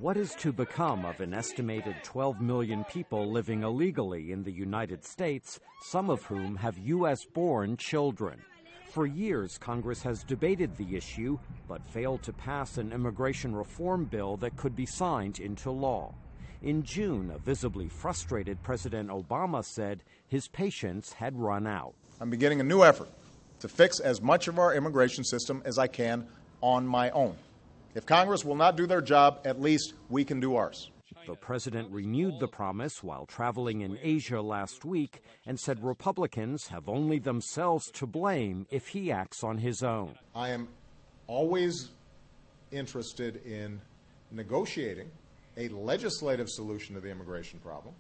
What is to become of an estimated 12 million people living illegally in the United States, some of whom have U.S.-born children? For years, Congress has debated the issue, but failed to pass an immigration reform bill that could be signed into law. In June, a visibly frustrated President Obama said his patience had run out. I'm beginning a new effort to fix as much of our immigration system as I can on my own. If Congress will not do their job, at least we can do ours. The president renewed the promise while traveling in Asia last week and said Republicans have only themselves to blame if he acts on his own. I am always interested in negotiating a legislative solution to the immigration problem,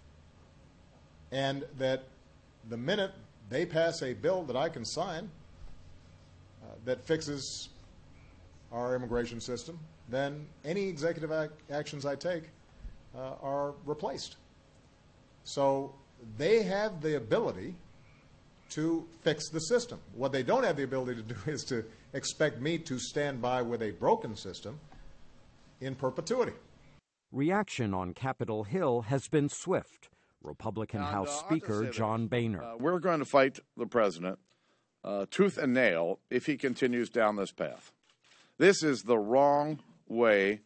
and that the minute they pass a bill that I can sign that fixes our immigration system, then any executive actions I take are replaced. So they have the ability to fix the system. What they don't have the ability to do is to expect me to stand by with a broken system in perpetuity. Reaction on Capitol Hill has been swift. Republican House Speaker John Boehner. We're going to fight the president tooth and nail if he continues down this path. This is the wrong way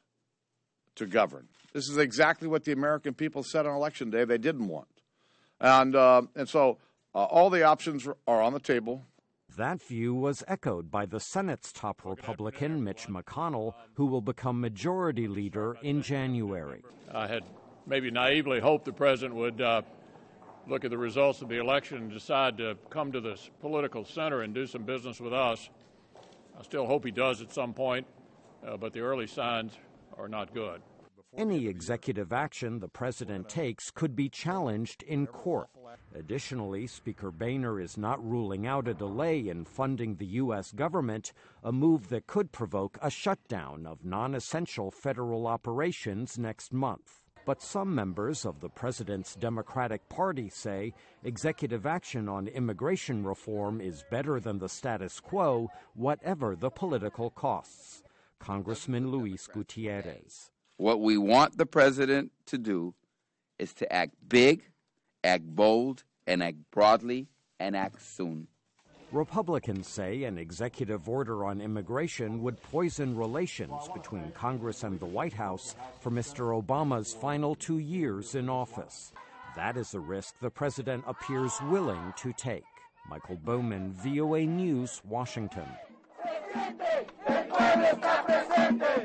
to govern. This is exactly what the American people said on Election Day they didn't want. And so all the options are on the table. That view was echoed by the Senate's top Republican, Mitch McConnell, who will become majority leader in January. I had maybe naively hoped the president would look at the results of the election and decide to come to this political center and do some business with us. I still hope he does at some point, but the early signs are not good. Any executive action the president takes could be challenged in court. Additionally, Speaker Boehner is not ruling out a delay in funding the U.S. government, a move that could provoke a shutdown of non-essential federal operations next month. But some members of the president's Democratic Party say executive action on immigration reform is better than the status quo, whatever the political costs. Congressman Luis Gutierrez. What we want the president to do is to act big, act bold, and act broadly, and act soon. Republicans say an executive order on immigration would poison relations between Congress and the White House for Mr. Obama's final 2 years in office. That is a risk the president appears willing to take. Michael Bowman, VOA News, Washington.